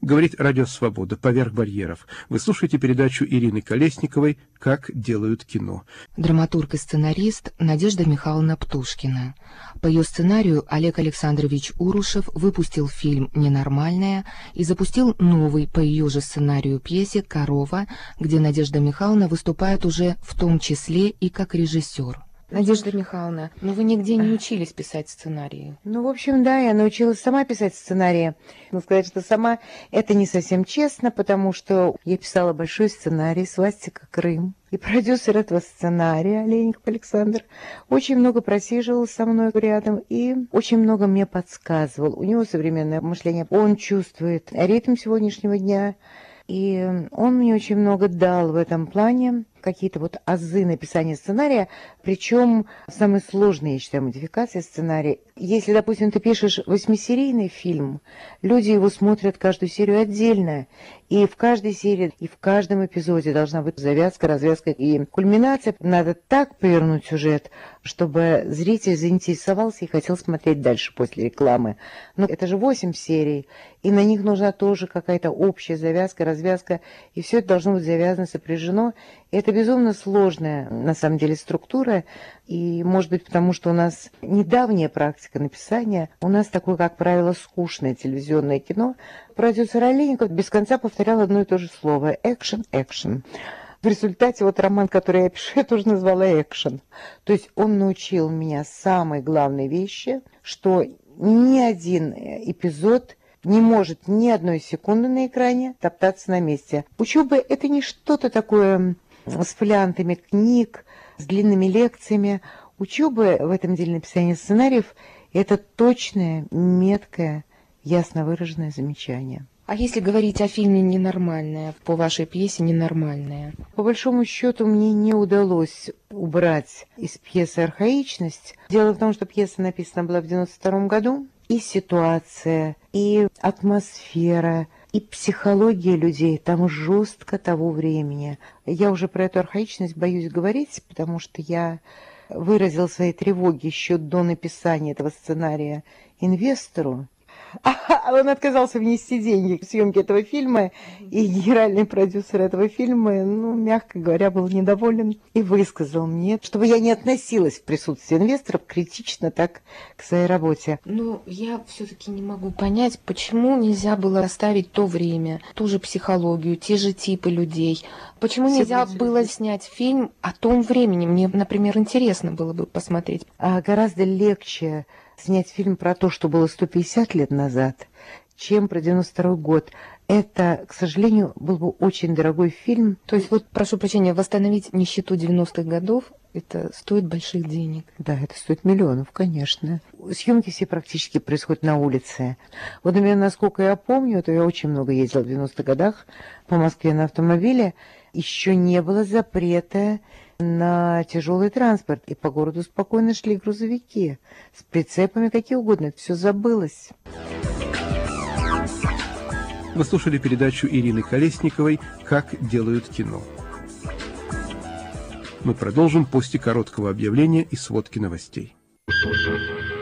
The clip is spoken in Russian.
Говорит Радио Свобода «Поверх барьеров». Вы слушаете передачу Ирины Колесниковой «Как делают кино». Драматург и сценарист Надежда Михайловна Птушкина. По ее сценарию Олег Александрович Урушев выпустил фильм «Ненормальная» и запустил новый по ее же сценарию пьесе «Корова», где Надежда Михайловна выступает уже в том числе и как режиссер. Надежда Михайловна, но вы нигде не учились писать сценарии. В общем, да, я научилась сама писать сценарии. Но сказать, что сама, это не совсем честно, потому что я писала большой сценарий «Свастика Крым». И продюсер этого сценария, Олейников Александр, очень много просиживал со мной рядом и очень много мне подсказывал. У него современное мышление, он чувствует ритм сегодняшнего дня, и он мне очень много дал в этом плане, какие-то вот азы написания сценария, причем самые сложные, я считаю, модификации сценария. Если, допустим, ты пишешь 8-серийный фильм, люди его смотрят каждую серию отдельно, и в каждой серии, и в каждом эпизоде должна быть завязка, развязка и кульминация. Надо так повернуть сюжет, чтобы зритель заинтересовался и хотел смотреть дальше после рекламы. Но это же 8 серий, и на них нужна тоже какая-то общая завязка, развязка, и все это должно быть завязано, сопряжено. Это безумно сложная, на самом деле, структура, и, может быть, потому что у нас недавняя практика написания, у нас такое, как правило, скучное телевизионное кино. Продюсер Олейников без конца повторял одно и то же слово – экшен, экшен. В результате вот роман, который я пишу, я тоже назвала экшен. То есть он научил меня самой главной вещи, что ни один эпизод не может ни одной секунды на экране топтаться на месте. Учеба – это не что-то такое с фолиантами книг, с длинными лекциями. Учеба в этом деле написания сценариев – это точное, меткое, ясно выраженное замечание. А если говорить о фильме «Ненормальная», по вашей пьесе «Ненормальная»? По большому счету мне не удалось убрать из пьесы архаичность. Дело в том, что пьеса написана была в 1992 году, и ситуация, и атмосфера, и психология людей там жестко того времени. Я уже про эту архаичность боюсь говорить, потому что я выразил свои тревоги еще до написания этого сценария инвестору. А он отказался внести деньги в съемки этого фильма, и генеральный продюсер этого фильма, мягко говоря, был недоволен и высказал мне, чтобы я не относилась в присутствии инвесторов критично так к своей работе. Я все-таки не могу понять, почему нельзя было оставить то время, ту же психологию, те же типы людей. Почему нельзя было снять фильм о том времени? Мне, например, интересно было бы посмотреть. Гораздо легче снять фильм про то, что было 150 лет назад, чем про 92 год. Это, к сожалению, был бы очень дорогой фильм. То есть, прошу прощения, восстановить нищету 90-х годов, это стоит больших денег. Да, это стоит миллионов, конечно. Съемки все практически происходят на улице. Вот, например, насколько я помню, то я очень много ездила в 90-х годах по Москве на автомобиле. Еще не было запрета на тяжелый транспорт, и по городу спокойно шли грузовики с прицепами, какие угодно. Это все забылось. Вы слушали передачу Ирины Колесниковой «Как делают кино». Мы продолжим после короткого объявления и сводки новостей.